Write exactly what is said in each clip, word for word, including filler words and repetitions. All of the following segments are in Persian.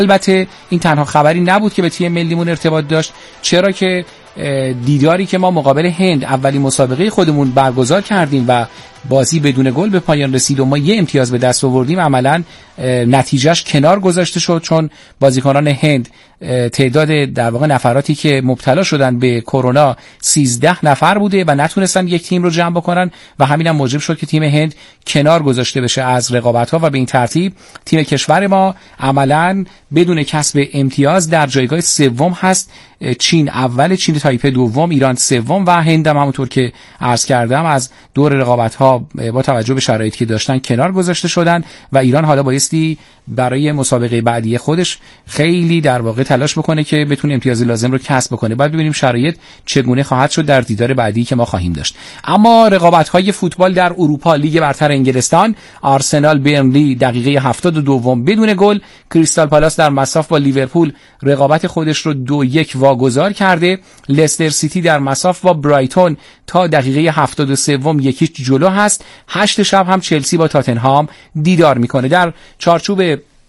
البته این تنها خبری نبود که به تیم ملیمون ارتباط داشت، چرا که دیداری که ما مقابل هند اولین مسابقه خودمون برگزار کردیم و بازی بدون گل به پایان رسید و ما یه امتیاز به دست آوردیم، عملاً نتیجهش کنار گذاشته شد، چون بازیکنان هند تعداد در واقع نفراتی که مبتلا شدن به کرونا سیزده نفر بوده و نتونستن یک تیم رو جمع بکنن و همین هم موجب شد که تیم هند کنار گذاشته بشه از رقابت‌ها و به این ترتیب تیم کشور ما عملاً بدون کسب امتیاز در جایگاه سوم هست. چین اول، چین تایپه دوم، ایران سوم و هند هم همونطور که عرض کردم از دور رقابت‌ها با توجه به شرایطی که داشتن کنار گذاشته شدن و ایران حالا بایستی برای مسابقه بعدی خودش خیلی در واقع تلاش بکنه که بتونه امتیاز لازم رو کسب بکنه. بعد ببینیم شرایط چگونه خواهد شد در دیدار بعدی که ما خواهیم داشت. اما رقابت‌های فوتبال در اروپا، لیگ برتر انگلستان، آرسنال برنلی دقیقه هفتاد و دو بدون گل، کریستال پالاس در مصاف با لیورپول رقابت خودش رو دو یک واگذار کرده، لستر سیتی در مصاف با برایتون تا دقیقه هفتاد و سه یکیش جلو هست. هشت شب هم چلسی با تاتنهام دیدار میکنه. در چارچوب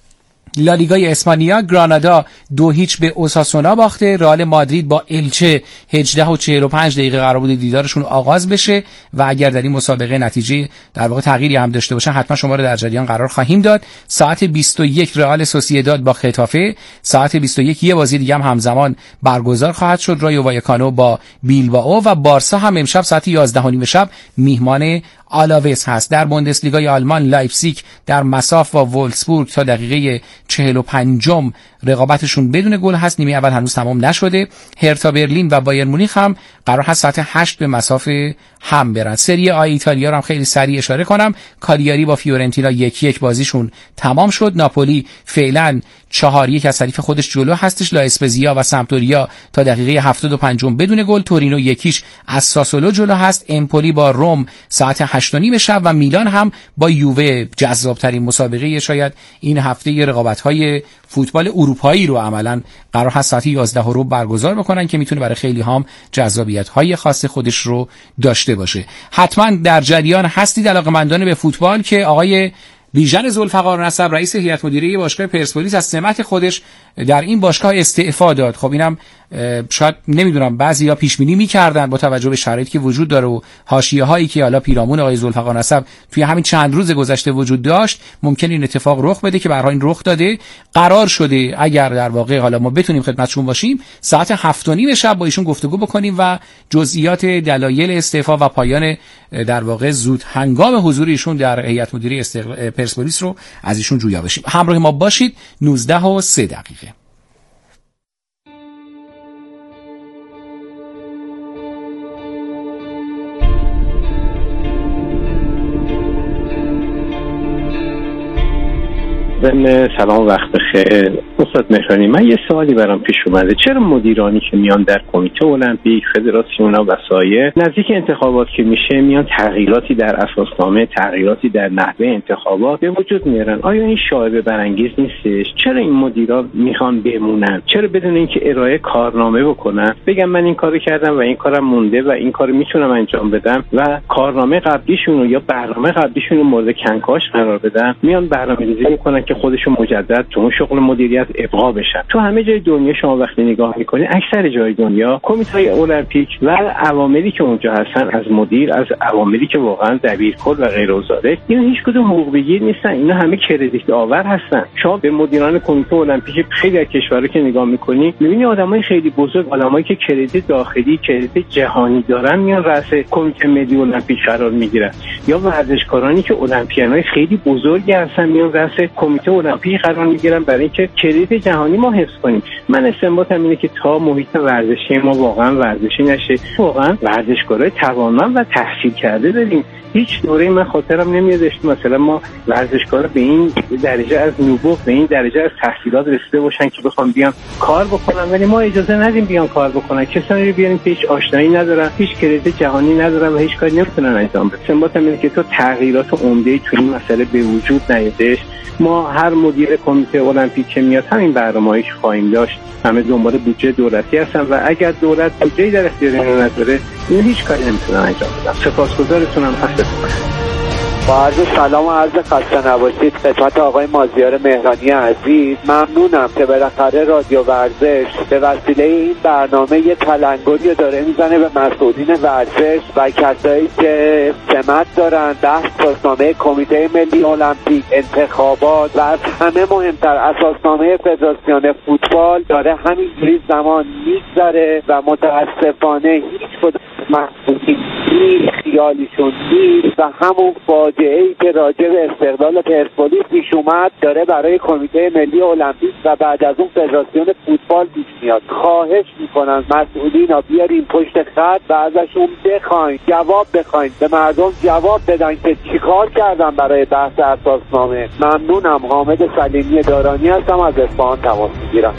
لالیگای اسپانیا، گرانادا دو هیچ به اوساسونا باخته. رئال مادرید با الچه هجده و چهل و پنج دقیقه قرار بود دیدارشون آغاز بشه و اگر در این مسابقه نتیجه در واقع تغییری هم داشته باشن حتما شما رو در جریان قرار خواهیم داد. ساعت بیست و یک رئال سوسییداد با خطافه، ساعت بیست و یک یه بازی دیگه هم همزمان برگزار خواهد شد، رایو وایکانو با بیلبائو و بارسا هم امشب ساعت یازده و نیم شب میهمان آلاوس هست. در بوندسلیگای آلمان لایپزیگ در مصاف با وولفسبورگ تا دقیقه چهل و پنج رقابتشون بدون گل هست، نیمه اول هنوز تمام نشده. هرتا برلین و بایر مونیخ هم قرار هست ساعت هشت به مصاف هم برن. سری آ ایتالیا رو هم خیلی سریع اشاره کنم، کالیاری با فیورنتینا یک یک بازیشون تمام شد. ناپولی فعلا چهار یک از حریف خودش جلو هستش. لا اسپزیا و سمپدوریا تا دقیقه هفتاد و پنج بدون گل. تورینو یکیش از ساسولو جلو هست. امپولی با روم ساعت هشت و نیم شب و میلان هم با یووه جذاب‌ترین مسابقه شاید این هفته رقابت‌های فوتبال اروپایی رو عملاً قرار هست ساعت یازده و ربع برگزار بکنن که میتونه برای خیلی هم جذابیت‌های خاص خودش رو داشته باشه. حتما در جریان هستید علاقه‌مندان به فوتبال که آقای بیژن ذوالفقار نسب رئیس هیئت مدیره باشگاه پرسپولیس از سمت خودش در این باشگاه استعفا داد. خب اینم شاید نمیدونم بعضیا پیش بینی می‌کردن با توجه به شرایطی که وجود داره و حاشیه‌هایی که حالا پیرامون آقای ذوالفقار نسب توی همین چند روز گذشته وجود داشت، ممکن این اتفاق رخ بده که به هر حال این رخ داده. قرار شده اگر در واقع حالا ما بتونیم خدمتشون باشیم ساعت هفت و نیم شب با ایشون گفتگو بکنیم و جزئیات دلایل استعفا و پایان در واقع زود هنگام حضور ایشون در هیئت مدیره استقل... پرسپولیس رو از ایشون جویا بشیم. همراه ما باشید. نوزده و سه دقیقه. سلام، وقت بخیر استاد مهرانی. من یه سوالی برام پیش اومده، چرا مدیرانی که میان در کمیته المپیک، فدراسیون و وسایل نزدیک انتخابات که میشه میان تغییراتی در اساسنامه، تغییراتی در نحوه انتخابات به وجود میارن؟ آیا این شایبه برانگیز نیستش؟ چرا این مدیرا میخوان بمونن؟ چرا بدون اینکه ارائه کارنامه بکنن بگم من این کارو کردم و این کارم مونده و این کارو میتونم انجام بدم و کارنامه قبلیشون رو یا برنامه قبلیشون رو مورد کنکاش قرار بدن، میان برنامه‌ریزی میکنن که خودشون مجدد تو شغل مدیریت ابقا بشن. تو همه جای دنیا شما وقتی نگاه میکنید، اکثر جای دنیا کمیته المپیک و عواملی که اونجا هستن، از مدیر، از عواملی که واقعا دبیرکل و غیر وزاره، اینا هیچ کدوم حقوق بگیر نیستن، اینا همه کردیت آور هستن. شما به مدیران کمیته المپیک خیلی از کشورها که نگاه میکنید، میبینید آدمای خیلی بزرگ، آدمایی که کردیت داخلی، کردیت جهانی دارن، میان رأس کمیته ملی المپیک قرار میگیرن، یا ورزشکارانی که المپیانای خیلی بزرگی هستن میان رأس کمیته المپیک قرار میگیرن برای اینکه کریدیت جهانی ما حفظ کنیم. من استنباطم اینه که تا محیط ورزشی ما واقعا ورزشی نشه، واقعا ورزشکارای توانمند و تحصیل کرده داریم. هیچ دوره من خاطرم نمیادش مثلا ما ورزشکارا به این درجه از نبوغ، به این درجه از تحصیلات رسیده باشن که بخوام بیان کار بکنن، ولی ما اجازه ندیم بیان کار بکنن. کسانی رو بیاریم که هیچ آشنایی ندارن، هیچ کریدیت جهانی ندارن و هیچ کاری نمیتونن انجام بدن. استنباطم اینه که تا تغییرات عمده‌ای تو این مسئله به وجود نیادش، ما هر مدیر کمیته المپیک که میاد همین برنامه‌ای خواهیم داشت. همه دنبال بودجه دولتی هستن و اگر دولت بودجه‌ای در اختیار اینا نداره، این هیچ کاری نمیتونن انجام بدن. سپاسگزارتونم. هستم. با عرض سلام و عرض خسته نباشید خدمت آقای مازیار مهرانی عزیز. ممنونم که بالاخره رادیو ورزش به وسیله این برنامه یه تلنگری داره میزنه به مسئولین ورزش و کسایی که سمت دارن در اساسنامه کمیته ملی المپیک، انتخابات و از همه مهمتر اساسنامه فدراسیون فوتبال داره همینجوری زمان میگذره و متاسفانه هیچ کدوم مسئولین خیالیشون نیست و همون فاجعه‌ای که راجع به استقلال پرسپولیس پیش اومد داره برای کمیته ملی المپیک و بعد از اون فدراسیون فوتبال پیش میاد. خواهش میکنن مسئولینا بیارین پشت خط و ازشون بخواین جواب بخواین، به مردم جواب بدن که چیکار کردن برای بحث اساسنامه. ممنونم. حامد سلیمی دارانی هستم، از اصفهان تماس میگیرم.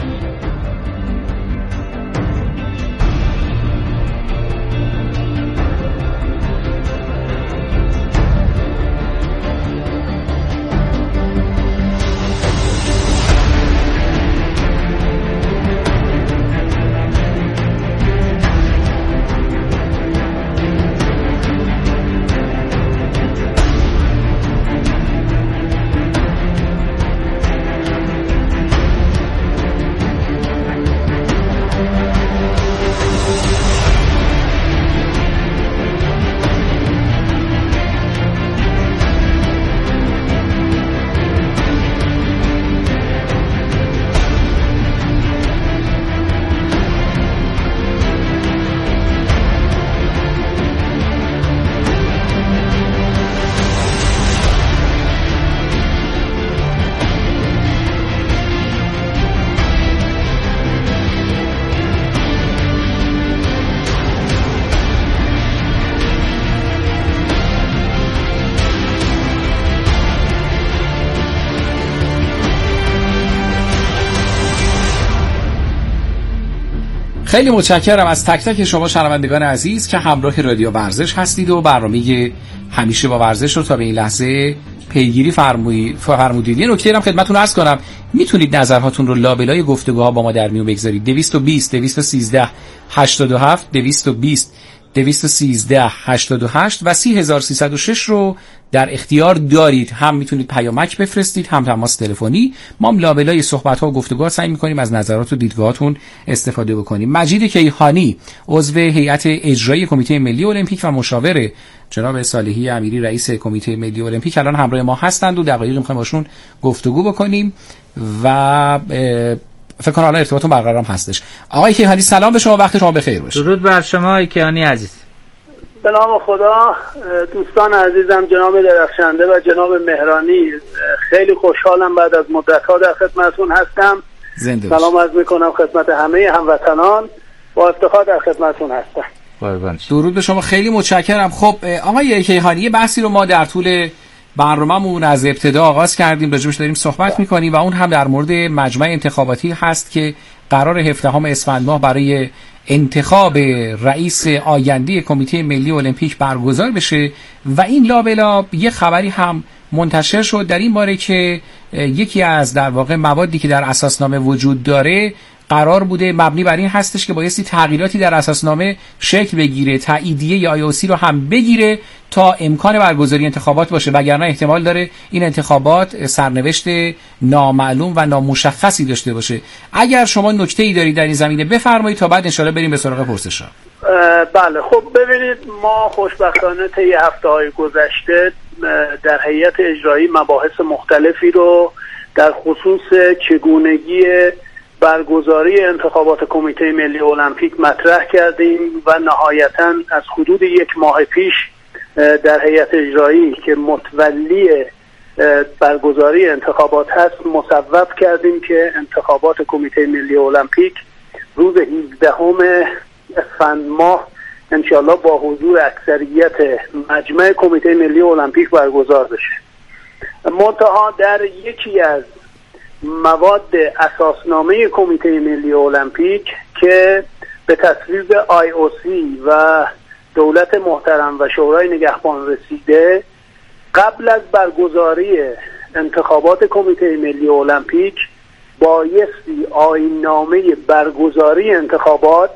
خیلی متشکرم از تک تک شما شنوندگان عزیز که همراه رادیو ورزش هستید و برنامه همیشه با ورزش رو تا به این لحظه پیگیری فرمودید. یه نکته هم خدمتتون عرض کنم، میتونید نظرهاتون رو لابلای گفتگوها با ما در میون بگذارید. دویست و بیست دویست و سیزده هشتاد و هفت دویست و بیست دویست و سیزده هشتاد و هشت و سی هزار و سیصد و شش رو در اختیار دارید. هم میتونید پیامک بفرستید، هم تماس تلفنی. ما هم لابلای صحبت‌ها و گفتگوها سعی می‌کنیم از نظرات و دیدگاهاتون استفاده بکنیم. مجید کیهانی عضو هیئت اجرایی کمیته ملی المپیک و مشاور جناب صالحی امیری رئیس کمیته ملی المپیک الان همراه ما هستند و دقایقی می‌خوایم باشون گفتگو بکنیم و فکر کنم الان ارتباطون برقرار هم هستش. آقای کیهانی سلام به شما، وقت شما بخیر باشه. درود بر شما آقای کیهانی عزیز. به نام خدا. دوستان عزیزم جناب درخشنده و جناب مهرانی، خیلی خوشحالم بعد از مدت‌ها در خدمتتون هستم. زنده سلام عرض می‌کنم خدمت همه هموطنان، با افتخار در خدمتتون هستم. قربان. درود به شما، خیلی متشکرم. خب آقای کیهانی، یه بحثی رو ما در طول برنامه‌مون از ابتدا آغاز کردیم، راجعش داریم صحبت می‌کنیم و اون هم در مورد مجمع انتخاباتی هست که قرار هفدهم اسفند ماه برای انتخاب رئیس آینده کمیته ملی المپیک برگزار بشه و این لابلا یه خبری هم منتشر شد در این باره که یکی از در واقع موادی که در اساسنامه وجود داره قرار بوده مبنی بر این هستش که بایستی تغییراتی در اساسنامه شکل بگیره، تاییدیه یا آی او سی رو هم بگیره تا امکان برگزاری انتخابات باشه، وگرنه احتمال داره این انتخابات سرنوشت نامعلوم و نامشخصی داشته باشه. اگر شما نکته‌ای دارید در این زمینه بفرمایید تا بعد انشالله بریم به سراغ پرسش‌ها. بله، خب ببینید، ما خوشبختانه طی هفته‌های گذشته در هیئت اجرایی مباحث مختلفی رو در خصوص چگونگی برگزاری انتخابات کمیته ملی المپیک مطرح کردیم و نهایتاً از حدود یک ماه پیش در هیئت اجرایی که متولی برگزاری انتخابات هست مصوب کردیم که انتخابات کمیته ملی المپیک روز هفدهم اسفند ماه انشالله با حضور اکثریت مجمع کمیته ملی المپیک برگزار بشه. منتها در یکی از مواد اساسنامه کمیته ملی المپیک که به تصویب آی او سی و دولت محترم و شورای نگهبان رسیده، قبل از برگزاری انتخابات کمیته ملی المپیک بایستی آیین‌نامه برگزاری انتخابات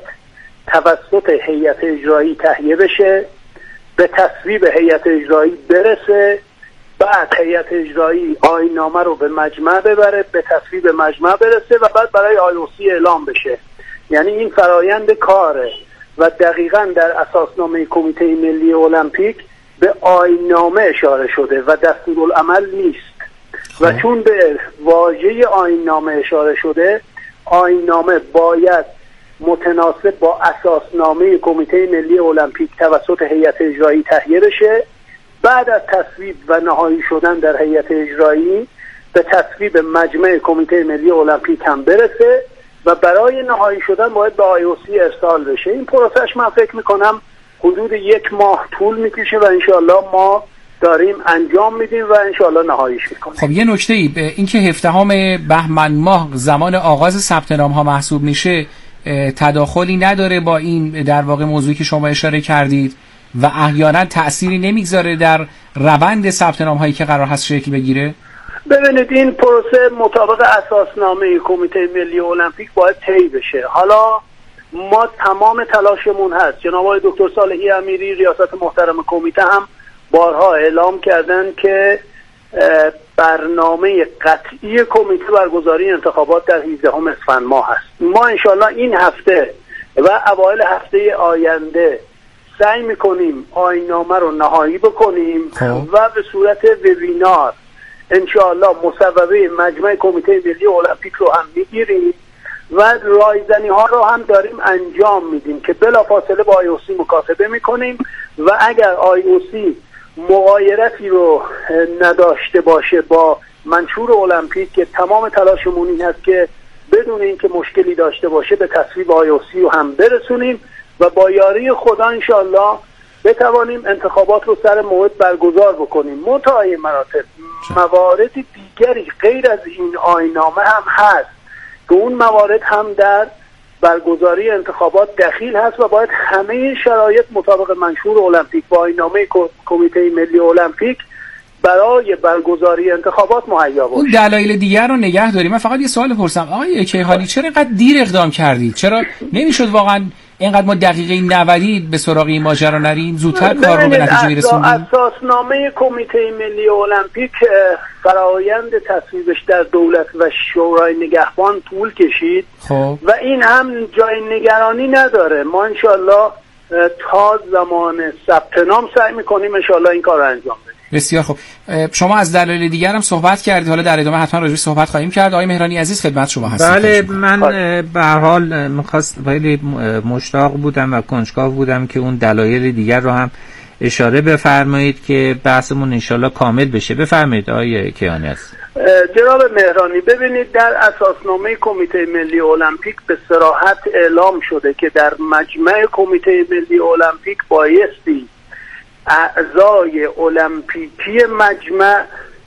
توسط هیئت اجرایی تهیه بشه، به تصویب هیئت اجرایی برسه بعد هیئت اجرایی آیین‌نامه رو به مجمع ببره، به تصویب مجمع برسه و بعد برای آی او سی اعلام بشه. یعنی این فرایند کاره و دقیقاً در اساسنامه کمیته ملی المپیک به آیین‌نامه اشاره شده و دستورالعمل نیست. و چون به واژه آیین‌نامه اشاره شده، آیین‌نامه باید متناسب با اساسنامه کمیته ملی المپیک توسط هیئت اجرایی تهیه بشه. بعد از تصویب و نهایی شدن در هیئت اجرایی به تصویب مجمع کمیته ملی المپیک هم برسه و برای نهایی شدن باید به آی او سی ارسال بشه. این پروسش من فکر میکنم حدود یک ماه طول میکشه و انشاءالله ما داریم انجام میدیم و انشاءالله نهاییش میکنیم. خب یه نکته ای این که هفدهم بهمن ماه زمان آغاز ثبت نام ها محسوب میشه، تداخلی نداره با این در واقع موضوعی که شما اشاره کردید و احیانا تأثیری نمیگذاره در روند ثبت نام هایی که قرار هست شکل بگیره؟ ببینید این پروسه مطابق اساسنامه کمیته ملی المپیک باید طی بشه. حالا ما تمام تلاشمون هست. جناب آقای دکتر صالحی امیری ریاست محترم کمیته هم بارها اعلام کردن که برنامه قطعی کمیته برگزاری انتخابات در هفدهم اسفند ماه هست. ما انشالله این هفته و اوایل هفته آینده سعی میکنیم آیین‌نامه رو نهایی بکنیم و به صورت وبینار انشاءالله مصوبه مجمع کمیته ملی المپیک رو هم میگیریم و رایزنی ها رو هم داریم انجام میدیم که بلافاصله با آی او سی مکاتبه میکنیم و اگر آی او سی مغایرتی رو نداشته باشه با منشور المپیک که تمام تلاشمون این هست که بدون اینکه مشکلی داشته باشه به تصویب آی او سی رو هم برسونیم و با یاری خدا انشاءالله بتوانیم انتخابات رو سر موعد برگزار بکنیم. منتهای مراتب موارد دیگری غیر از این آیین‌نامه هم هست که اون موارد هم در برگزاری انتخابات دخیل هست و باید همه شرایط مطابق منشور المپیک و آیین‌نامه کمیته ملی المپیک برای برگزاری انتخابات مهیا باشه. اون دلایل دیگر رو نگه داریم. من فقط یه سوال پرسم آقای کیهانی، چرا اینقدر دیر اقدام کردید؟ چرا نمیشد واقعا اینقدر ما دقیقه نود به سراغ این ماجرا نریم، زودتر کار رو به نتیجه برسونیم؟ اساسنامه کمیته ملی المپیک فرایند تصویبش در دولت و شورای نگهبان طول کشید. خب. و این هم جای نگرانی نداره. ما انشالله تا زمان ثبت نام سعی میکنیم انشالله این کار رو انجام بدیم. بسیار خوب. شما از دلایل دیگر هم صحبت کردید، حالا در ادامه حتما راجع به صحبت خواهیم کرد. آقای مهرانی عزیز خدمت شما هستم. بله من به هر حال می‌خواست خیلی مشتاق بودم و کنجکاو بودم که اون دلایل دیگر رو هم اشاره بفرمایید که بحثمون انشالله کامل بشه. بفرمایید آقای کیهانی عزیز. جناب مهرانی، ببینید در اساسنامه کمیته ملی المپیک به صراحت اعلام شده که در مجمع کمیته ملی المپیک بایستی اعضای المپیکی مجمع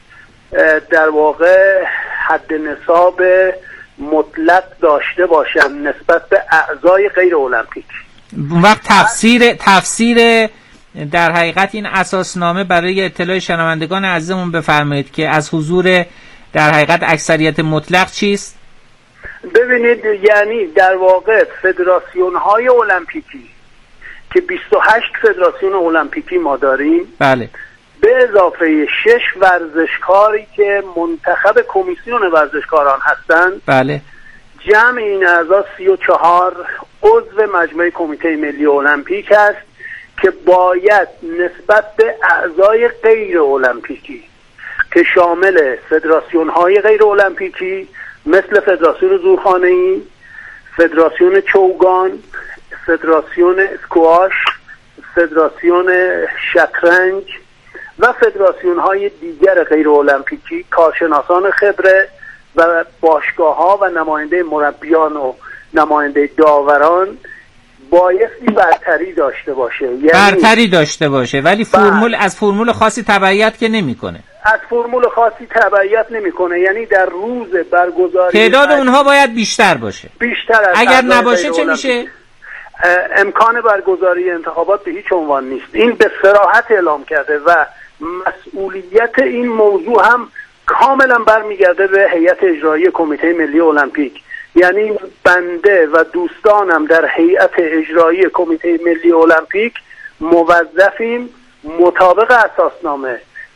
در واقع حد نصاب مطلق داشته باشند نسبت به اعضای غیر المپیک. اون وقت تفسیر تفسیر در حقیقت این اساسنامه برای اطلاع شنوندگان عزیزمون بفرمایید که از حضور در حقیقت اکثریت مطلق چیست؟ ببینید یعنی در واقع فدراسیون های المپیکی که بیست و هشت فدراسیون المپیکی ما داریم، بله، به اضافه شش ورزشکاری که منتخب کمیسیون ورزشکاران هستند، بله، جمع این اعضا سی و چهار عضو مجمع کمیته ملی المپیک است که باید نسبت به اعضای غیر المپیکی که شامل فدراسیون های غیر المپیکی مثل فدراسیون زورخانه‌ای، فدراسیون چوگان، فدراسیون اسکواش، فدراسیون شطرنج و فدراسیون های دیگر غیر المپیکی، کارشناسان خبره و باشگاه ها و نماینده مربیان و نماینده داوران بایستی برتری داشته باشه. یعنی برتری داشته باشه ولی فرمول از فرمول خاصی تبعیت که نمیکنه. از فرمول خاصی تبعیت نمیکنه، یعنی در روز برگزاری تعداد اونها باید بیشتر باشه. بیشتر از اگر نباشه چه میشه؟ امکان برگزاری انتخابات به هیچ عنوان نیست. این به صراحت اعلام کرده و مسئولیت این موضوع هم کاملا برمیگرده به هیئت اجرایی کمیته ملی المپیک. یعنی بنده و دوستانم در هیئت اجرایی کمیته ملی المپیک موظفیم مطابق اساسنامه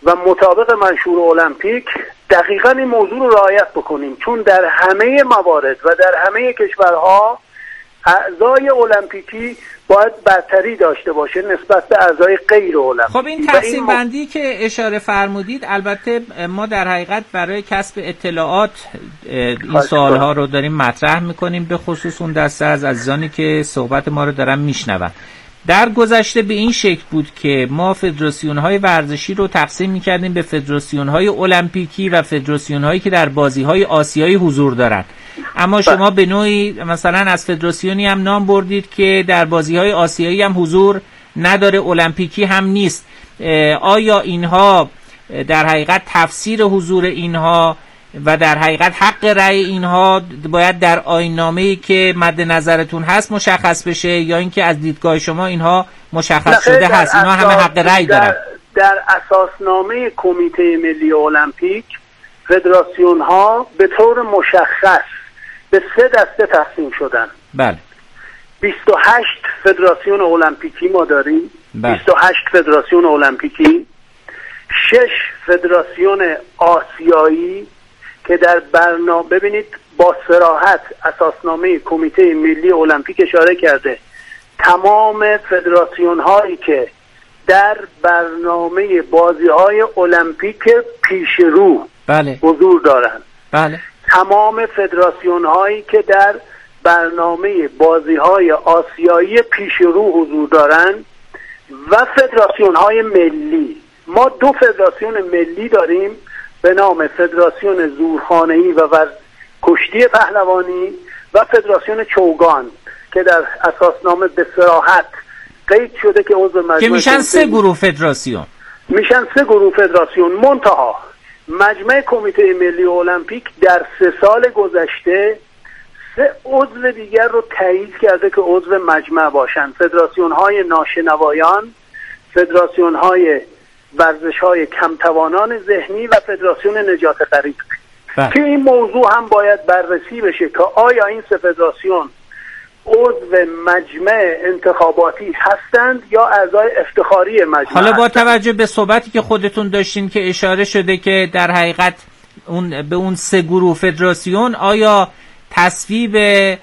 و مطابق منشور المپیک دقیقاً این موضوع رو رعایت بکنیم، چون در همه موارد و در همه کشورها اعضای المپیکی باید برتری داشته باشه نسبت به اعضای غیر المپیک. خب این تقسیم بندی که اشاره فرمودید، البته ما در حقیقت برای کسب اطلاعات این سوالها رو داریم مطرح میکنیم، به خصوص اون دسته از عزیزانی که صحبت ما رو دارن میشنون. در گذشته به این شکل بود که ما فدراسیون‌های ورزشی رو تقسیم می‌کردیم به فدراسیون‌های المپیکی و فدراسیون‌هایی که در بازی‌های آسیایی حضور دارند. اما شما به نوعی مثلا از فدراسیونی هم نام بردید که در بازی‌های آسیایی هم حضور نداره، المپیکی هم نیست. آیا اینها در حقیقت تفسیر حضور اینها و در حقیقت حق رأی اینها باید در آیین‌نامه‌ای که مد نظرتون هست مشخص بشه، یا اینکه از دیدگاه شما اینها مشخص شده هست اینها همه حق رأی دارن؟ در, در اساسنامه کمیته ملی المپیک فدراسیون ها به طور مشخص به سه دسته تقسیم شدن. بله. بیست و هشت فدراسیون المپیکی ما داریم. بله. بیست و هشت فدراسیون المپیکی، شش فدراسیون آسیایی که در برنامه ببینید با صراحت اساسنامه کمیته ملی المپیک اشاره کرده تمام فدراسیون هایی که در برنامه بازی های المپیک پیش رو بله. حضور دارند، بله. تمام فدراسیون هایی که در برنامه بازی های آسیایی پیش رو حضور دارند و فدراسیون های ملی. ما دو فدراسیون ملی داریم به نام فدراسیون زورخانه‌ای و ورز... کشتی پهلوانی و فدراسیون چوگان که در اساسنامه به صراحت قید شده که عضو مجمع که میشن سه گروه فدراسیون میشن سه گروه فدراسیون. منتها مجمع کمیته ملی المپیک در سه سال گذشته سه عضو دیگر رو تایید کرده که عضو مجمع باشن: فدراسیون های ناشنوایان، فدراسیون های ورزش های کمتوانان ذهنی و فدراسیون نجات غریق. که این موضوع هم باید بررسی بشه که آیا این سه فدراسیون عضو مجمع انتخاباتی هستند یا اعضای افتخاری مجمع. حالا با هستند. توجه به صحبتی که خودتون داشتین که اشاره شده که در حقیقت اون به اون سه گروه فدراسیون، آیا تصویب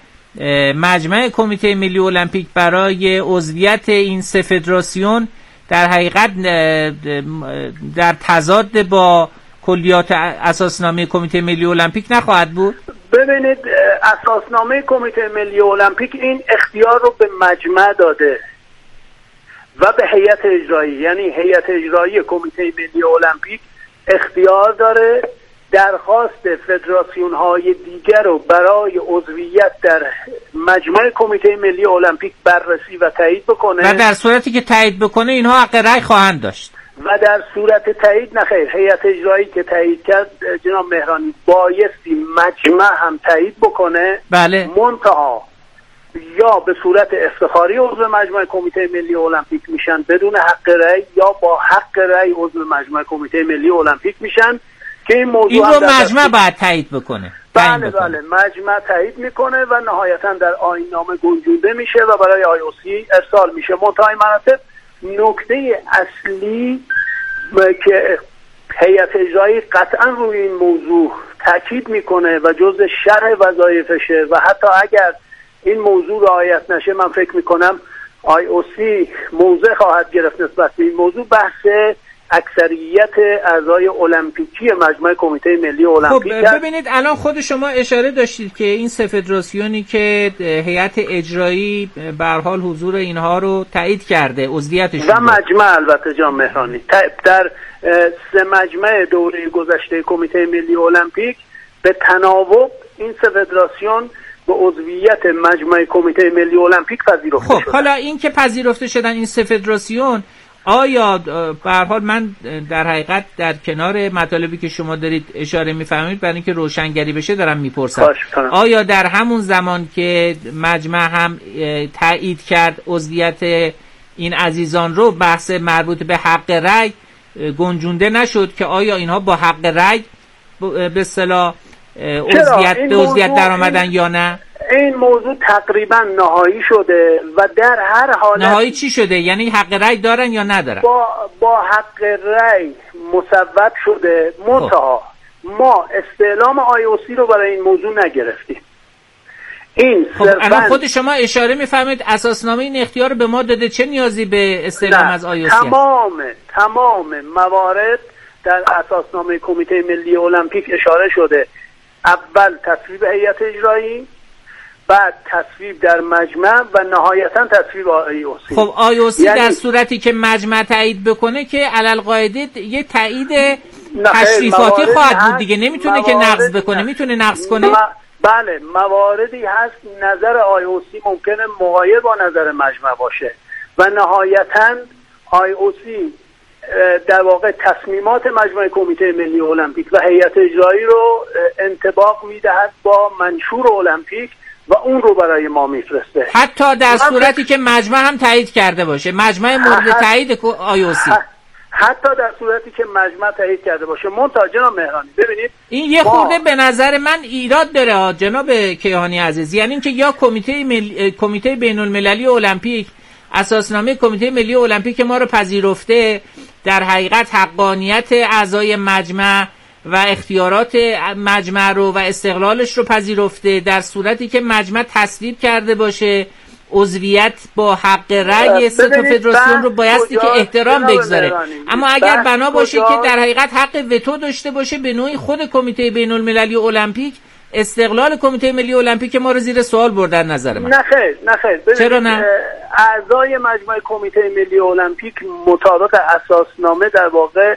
مجمع کمیته ملی المپیک برای عضویت این سه فدراسیون در حقیقت در تضاد با کلیات اساسنامه کمیته ملی المپیک نخواهد بود؟ ببینید، اساسنامه کمیته ملی المپیک این اختیار رو به مجمع داده و به هیئت اجرایی، یعنی هیئت اجرایی کمیته ملی المپیک اختیار داره درخواست فدراسیون های دیگر رو برای عضویت در مجمع کمیته ملی المپیک بررسی و تایید بکنه و در صورتی که تایید بکنه اینها حق رأی خواهند داشت. و در صورت تایید نخیر، هیئت اجرایی که تایید کرد جناب مهرانی بایستی مجمع هم تایید بکنه. بله. منتها یا به صورت افتخاری عضو مجمع کمیته ملی المپیک میشن بدون حق رأی، یا با حق رأی عضو مجمع کمیته ملی المپیک میشن که این موضوع این رو مجمع باید تایید بکنه. بله بله مجمع تایید میکنه و نهایتا در آیین‌نامه گنجونده میشه و برای آی او سی ارسال میشه. منتهای مراتب نکته اصلی که هیئت اجرایی قطعا روی این موضوع تاکید میکنه و جزء شرح وظایفشه و حتی اگر این موضوع رعایت نشه من فکر میکنم آی او سی موضع خواهد گرفت نسبت به این موضوع. بحث اکثریت اعضای المپیکی مجمع کمیته ملی المپیک. خب ببینید الان خود شما اشاره داشتید که این سه فدراسیونی که هیئت اجرایی به هر حال حضور اینها رو تایید کرده عضویتشون و مجمع البته جان مهرانی در سه مجمع دوره گذشته کمیته ملی المپیک به تناوب این سه فدراسیون به عضویت مجمع کمیته ملی المپیک پذیرفته خب شدن. حالا این که پذیرفته شدن این سه فدراسیون، آیا به هر حال من در حقیقت در کنار مطالبی که شما دارید اشاره می‌فرمایید برای اینکه روشنگری بشه دارم میپرسم، آیا در همون زمان که مجمع هم تایید کرد عضویت این عزیزان رو، بحث مربوط به حق رأی گنجونده نشد که آیا اینها با حق رأی به اصطلاح عضویت به عضویت در آمدن یا نه؟ این موضوع تقریبا نهایی شده و در هر حالت نهایی چی شده؟ یعنی حق رأی دارن یا ندارن؟ با با حق رأی مصوب شده، منتها ما استعلام آی او سی رو برای این موضوع نگرفتیم. این خب الان خود شما اشاره می‌فرمایید اساسنامه این اختیار رو به ما داده، چه نیازی به استعلام از آی او سی؟ تمام تمام موارد در اساسنامه کمیته ملی المپیک اشاره شده. اول تصویب هیئت اجرایی، بعد تصویب در مجمع و نهایتا تصویب آی او سی. خب آی او سی یعنی در صورتی که مجمع تایید بکنه که علالقاعده یه تایید تشریفاتی خواهد بود دیگه، نمیتونه که نقض بکنه، میتونه نقض کنه. م... بله مواردی هست نظر آی او سی ممکنه مغایر با نظر مجمع باشه و نهایتا آی او سی در واقع تصمیمات مجمع کمیته ملی المپیک و هیئت اجرایی رو انطباق میدهد با منشور المپیک و اون رو برای ما میفرسته، حتی در صورتی که مجمع هم تایید کرده باشه، مجمع مورد تایید آی او سی، حتی در صورتی که مجمع تایید کرده باشه. منتها جناب مهرانی ببینید این یه خورده به نظر من ایراد داره جناب کیهانی عزیز، یعنی اینکه یا کمیته مل... کمیته بین المللی المپیک اساسنامه کمیته ملی المپیک ما رو پذیرفته، در حقیقت حقانیت اعضای مجمع و اختیارات مجمع رو و استقلالش رو پذیرفته، در صورتی که مجمع تصویب کرده باشه عضویت با حق رأی سه تا فدراسیون رو بایستی که احترام بگذاره. اما اگر بنا باشه که در حقیقت حق وتو داشته باشه، به نوعی خود کمیته بین المللی المپیک استقلال کمیته ملی المپیک ما رو زیر سوال بردن نظر من. نه خیر نه خیر. چرا نه؟ اعضای مجمع کمیته ملی المپیک مطابق اساسنامه در واقع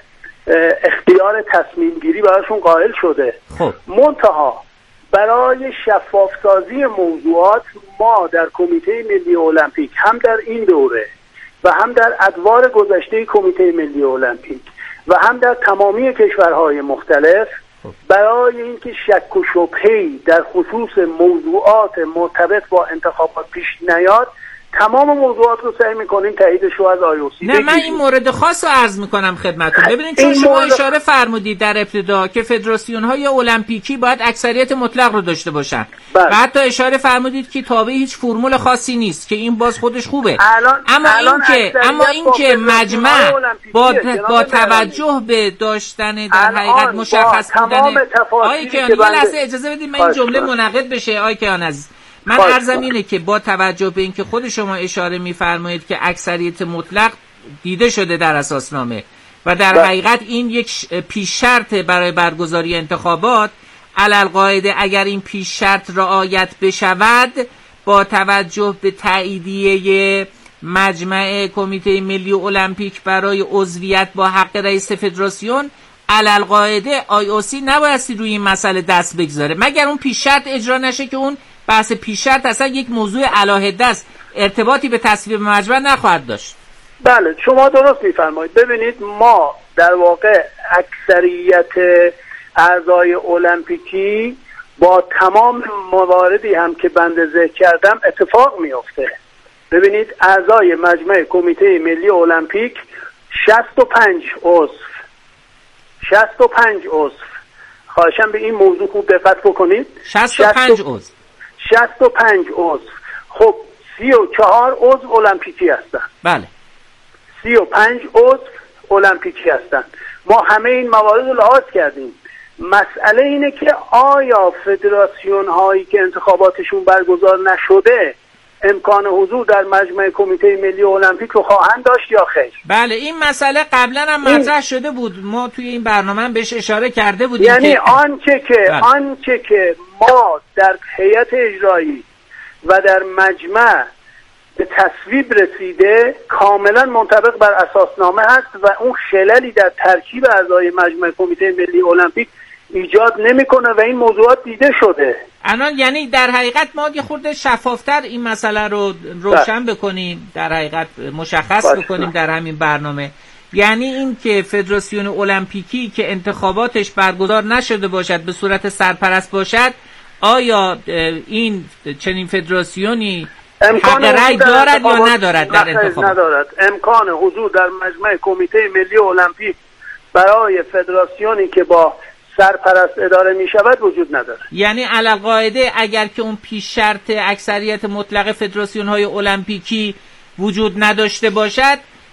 اختیار تصمیم گیری براشون قائل شده. خب منتها برای شفاف سازی موضوعات ما در کمیته ملی المپیک هم در این دوره و هم در ادوار گذشته کمیته ملی المپیک و هم در تمامی کشورهای مختلف برای اینکه شک و شبهه‌ای در خصوص موضوعات مرتبط با انتخابات پیش نیاد، تمام موضوعات رو سعی می‌کنیم تاییدش رو از آی او سی نه من این مورد خاص رو عرض می‌کنم خدمتتون. ببینید چون شما مورد... اشاره فرمودید در ابتدا که فدراسیون‌های المپیکی باید اکثریت مطلق رو داشته باشن و حتی اشاره فرمودید که تابع هیچ فرمول خاصی نیست که این باز خودش خوبه. الان... اما این که اما این که مجمع با با توجه به داشتن در حقیقت مشخص بودن آیه که یه لحظه اجازه بدید من این جمله منعقد بشه آیه که عزیز. من عرضم اینه که با توجه به اینکه خود شما اشاره می‌فرمایید که اکثریت مطلق دیده شده در اساسنامه و در حقیقت این یک پیش شرط برای برگزاری انتخابات، علالقاعده اگر این پیش شرط رعایت بشود با توجه به تاییدیه مجمع کمیته ملی المپیک برای عضویت با حق رئیس فدراسیون، علالقاعده آی او سی نبایستی روی این مسئله دست بگذاره مگر اون پیش شرط اجرا نشه که اون بحث پیش شرط اصلا یک موضوع علاهده است، ارتباطی به تصویب مجمع نخواهد داشت. بله شما درست میفرمایید. ببینید ما در واقع اکثریت اعضای المپیکی با تمام مواردی هم که بنده ذکر کردم اتفاق میفته. ببینید اعضای مجمع کمیته ملی المپیک شصت و پنج عضو شصت و پنج عضو خواهشم به این موضوع خوب دقت بکنید. شصت و پنج عضو شصت و پنج عضو. خب سی و چهار عضو المپیکی هستن. بله سی و پنج عضو المپیکی هستن. ما همه این موارد رو لحاظ کردیم. مسئله اینه که آیا فدراسیون هایی که انتخاباتشون برگزار نشده امکان حضور در مجمع کمیته ملی المپیک رو خواهند داشت یا خیر؟ بله این مسئله قبلا هم مطرح شده بود، ما توی این برنامه هم بهش اشاره کرده بودیم. یعنی که... آنچه که بله. آنچه که ما در هیئت اجرایی و در مجمع به تصویب رسیده کاملا منطبق بر اساسنامه هست و اون خللی در ترکیب اعضای مجمع کمیته ملی المپیک ایجاد نمیکنه و این موضوعات دیده شده. الان یعنی در حقیقت ما یه خورده شفافتر این مسئله رو روشن بکنیم، در حقیقت مشخص باشه. بکنیم در همین برنامه، یعنی این که فدراسیون المپیکی که انتخاباتش برگزار نشده باشد به صورت سرپرست باشد، آیا این چنین فدراسیونی حق رأی دارد یا ندارد در انتخابات؟ ندارد. امکان حضور در مجمع کمیته ملی المپیک برای فدراسیونی که با سرپرست اداره می شود وجود نداره. یعنی علالقاعده اگر که اون پیش شرط اکثریت مطلق فدراسیون های المپیکی وجود نداشته باشد،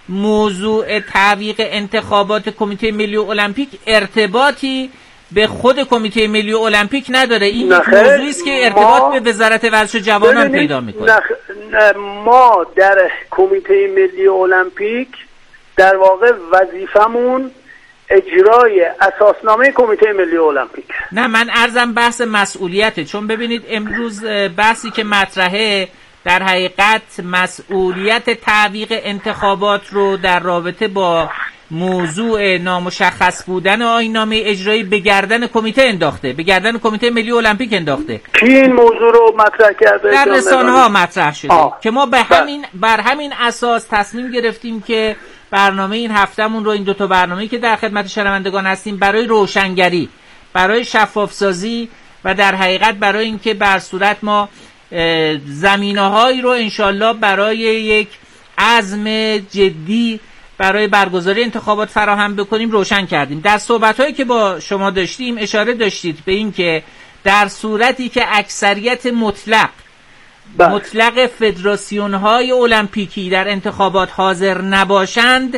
موضوع تعویق انتخابات کمیته ملی المپیک ارتباطی به خود کمیته ملی المپیک نداره. این موضوعی است که ارتباط ما... به وزارت ورزش و جوانان پیدا میکنه. نخ... ما در کمیته ملی المپیک در واقع وظیفمون اجرای اساسنامه کمیته ملی المپیک. نه من عرضم بحث مسئولیته، چون ببینید امروز بحثی که مطرحه در حقیقت مسئولیت تعویق انتخابات رو در رابطه با موضوع نامشخص بودن آیین‌نامه اجرایی به گردن کمیته انداخته، به گردن کمیته ملی المپیک انداخته. کی این موضوع رو مطرح کرده؟ در رسانه‌ها مطرح شده آه. که ما به همین بر همین اساس تصمیم گرفتیم که برنامه این هفتهمون رو، این دو تا برنامه‌ای که در خدمت شنوندگان هستیم، برای روشنگری، برای شفافسازی و در حقیقت برای اینکه بر صورت ما زمینه‌هایی رو انشالله برای یک عزم جدی برای برگزاری انتخابات فراهم بکنیم روشن کردیم. در صحبت‌هایی که با شما داشتیم اشاره داشتید به این که در صورتی که اکثریت مطلق بس. مطلق فدراسیون‌های المپیکی در انتخابات حاضر نباشند،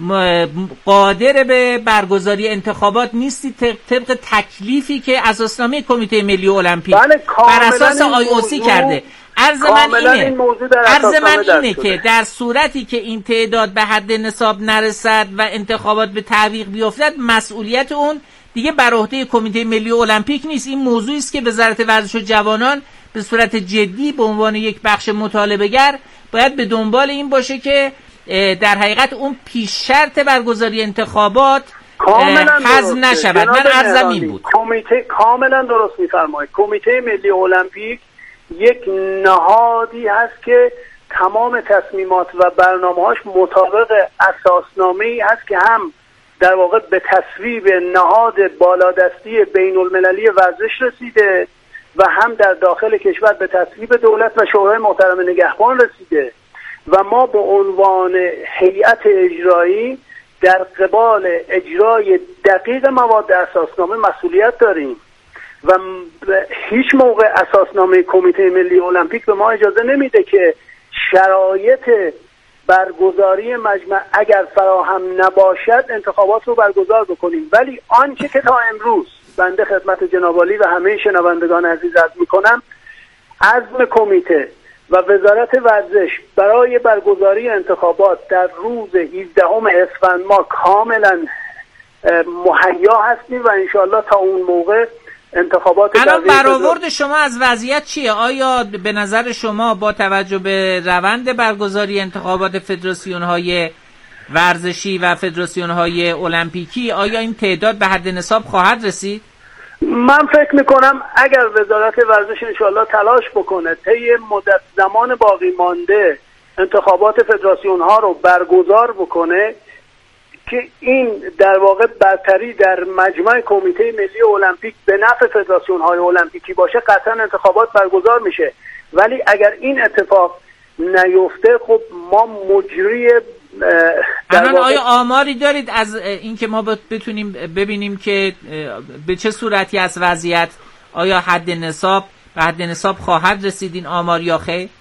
قادر به برگزاری انتخابات نیستید طبق تکلیفی که اساسنامه کمیته ملی المپیک بر اساس آی او سی کرده. عرض من اینه, این عرض من اینه که در صورتی که این تعداد به حد نصاب نرسد و انتخابات به تعویق بیفتد، مسئولیت اون دیگه بر عهده کمیته ملی المپیک نیست. این موضوعی است که وزارت ورزش و جوانان به صورت جدی به عنوان یک بخش مطالبه‌گر باید به دنبال این باشه که در حقیقت اون پیش شرط برگزاری انتخابات حذف نشود. من عرضم این بود. کمیته کاملا درست می‌فرمایید. کمیته ملی المپیک یک نهادی هست که تمام تصمیمات و برنامه‌هاش مطابق اساسنامه‌ای هست که هم در واقع به تصویب نهاد بالادستی بین‌المللی ورزش رسیده و هم در داخل کشور به تصویب دولت و شورای محترم نگهبان رسیده و ما به عنوان هیئت اجرایی در قبال اجرای دقیق مواد اساسنامه مسئولیت داریم و هیچ موقع اساسنامه کمیته ملی المپیک به ما اجازه نمیده که شرایط برگزاری مجمع اگر فراهم نباشد انتخابات رو برگزار بکنیم. ولی آنچه که تا امروز بنده خدمت جناب عالی و همه شنوندگان عزیز عرض میکنم، عزم کمیته و وزارت ورزش برای برگزاری انتخابات در روز هفدهم اسفند ما کاملا مهیا هستیم و انشالله تا اون موقع انتخابات. الان برآورد شما از وضعیت چیه؟ آیا به نظر شما با توجه به روند برگزاری انتخابات فدراسیون‌های ورزشی و فدراسیون‌های المپیکی آیا این تعداد به حد نصاب خواهد رسید؟ من فکر میکنم اگر وزارت ورزش انشالله تلاش بکنه طی مدت زمان باقی مانده انتخابات فدراسیون ها رو برگزار بکنه که این در واقع برتری در مجمع کمیته ملی المپیک به نفع فدراسیون های المپیکی باشه، قطعا انتخابات برگزار میشه. ولی اگر این اتفاق نیفته خب ما مجری الان آیا آماری دارید از اینکه ما بتونیم ببینیم که به چه صورتی از وضعیت آیا حد نصاب به حد نصاب خواهد رسید این آمار یا خیر؟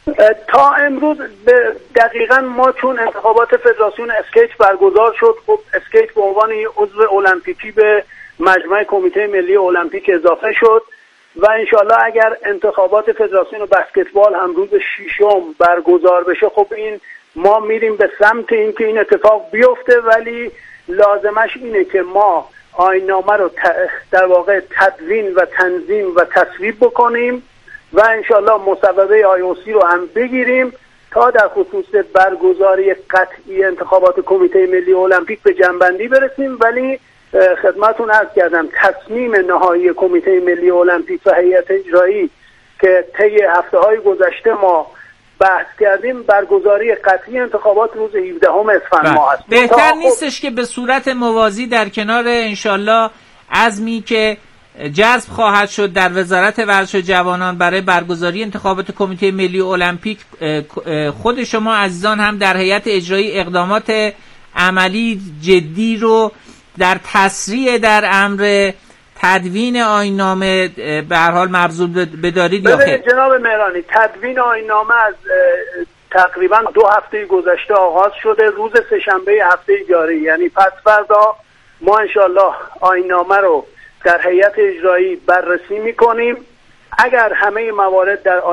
تا امروز دقیقاً ما چون انتخابات فدراسیون اسکیت برگزار شد، خب اسکیت به عنوان عضو المپیکی به مجمع کمیته ملی المپیک اضافه شد و انشالله اگر انتخابات فدراسیون بسکتبال هم روز ششم برگزار بشه خب این ما میریم به سمت این که این اتفاق بیفته. ولی لازمش اینه که ما آیین‌نامه رو در واقع تدوین و تنظیم و تصویب بکنیم و انشالله مصوبه آی او سی رو هم بگیریم تا در خصوص برگزاری قطعی انتخابات کمیته ملی المپیک به جنبندی برسیم. ولی خدمتون عرض کردم تصمیم نهایی کمیته ملی المپیک و هیئت اجرایی که طی هفته‌های گذشته ما بحث کردیم برگزاری قطعی انتخابات روز هفدهم اسفند ماه است. بهتر نیستش که به صورت موازی در کنار انشالله عزمی که جذب خواهد شد در وزارت ورزش و جوانان برای برگزاری انتخابات کمیته ملی المپیک، خود شما عزیزان هم در هیئت اجرایی اقدامات عملی جدی رو در تسریع در امر تدوین آیین‌نامه به هر حال مبذول بدارید یا خیر؟ جناب مهرانی، تدوین آیین‌نامه از تقریبا دو هفته گذشته آغاز شده. روز سه‌شنبه هفته جاری یعنی پس فردا ما انشالله آیین‌نامه رو در هیئت اجرایی بررسی میکنیم. اگر همه موارد در